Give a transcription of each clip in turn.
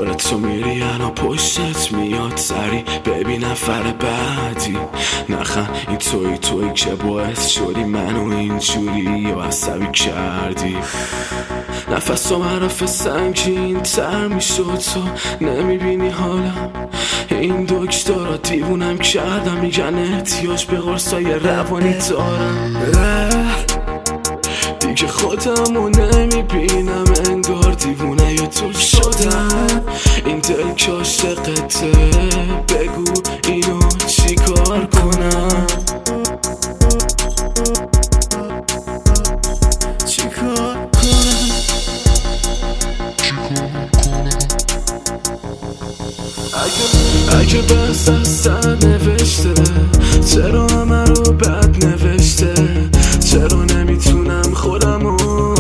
دوباره تو میری انا پشتت میاد سری ببین نفر بعدی نخن این تویی که باعث شدی منو اینجوری یا عصبی کردی نفسم حرف سنگین تر میشد تو نمیبینی حالم این دکترها دیوونم کردم میگن احتیاج به قرصای روانی دارم دیگه خودمو نمیبینم انگار دیوونه یا تو شدم این دل که عاشقته بگو اینو چی کار کنم اگه بس از سر نوشته چرا همه رو بد نوشته چرا نمیتونم خودمو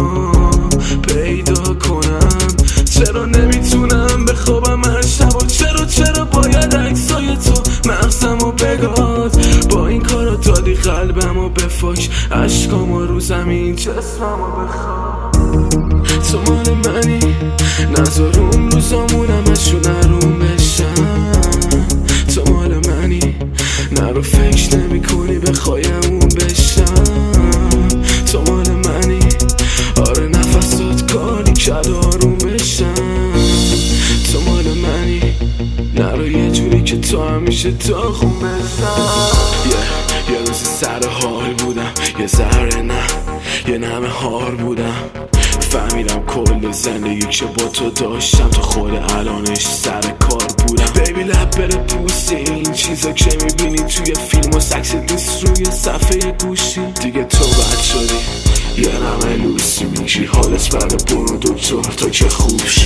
پیدا کنم چرا نمیتونم بخوابم هر شب و چرا باید عکسای تو مغزمو بگاد با این کارا دادی قلبمو بفاش عشقامو رو زمین جسممو بخواد تو مال منی نذار اون روزامونم اشو نروم بشم تو مال منی نرو فکر نمی کنی بخوایمون بشم تو مال منی آره نفسات کاری کرد آروم بشم تو مال منی نرو یه جوری که تو همیشه تا خون بشم یه روز سر حال بودم یه ذره نه یه نمه هار بودم فهمیدم کل زندگی که با تو داشتم تو خود الانش سر کار بودم بیبی لب بره پوستی این چیزا که میبینی توی فیلم و سکس نیست روی صفحه گوشی دیگه تو بد شدی یه نمه لوسی میشی حالت بعد برو دکتر تا که خوب شی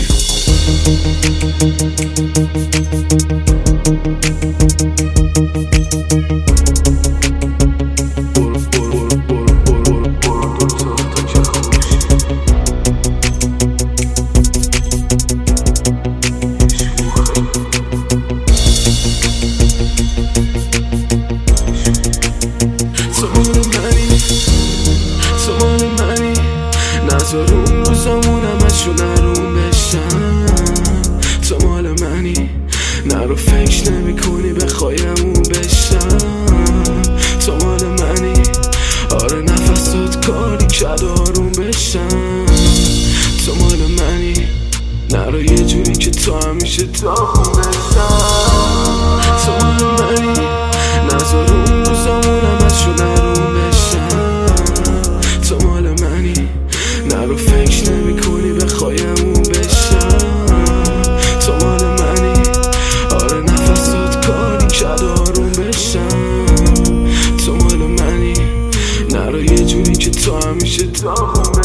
نذار اون روزامونم اشو نروم بشم تو مال منی نرو فکر نمی کنی بخوایمون بشم تو مال منی آره نفسات کاری کرد آروم بشم تو مال منی نرو یه جوری که تو همیشه تا خون بشم تو مال منی نذار اون روزامونم اشو نروم بشم تو مال منی نرو فکر نمی کنی بخوایمون بشم تو مال منی آره نفسات کاری کرد آروم بشم تو مال منی نرو یه جوری که تو همیشه تا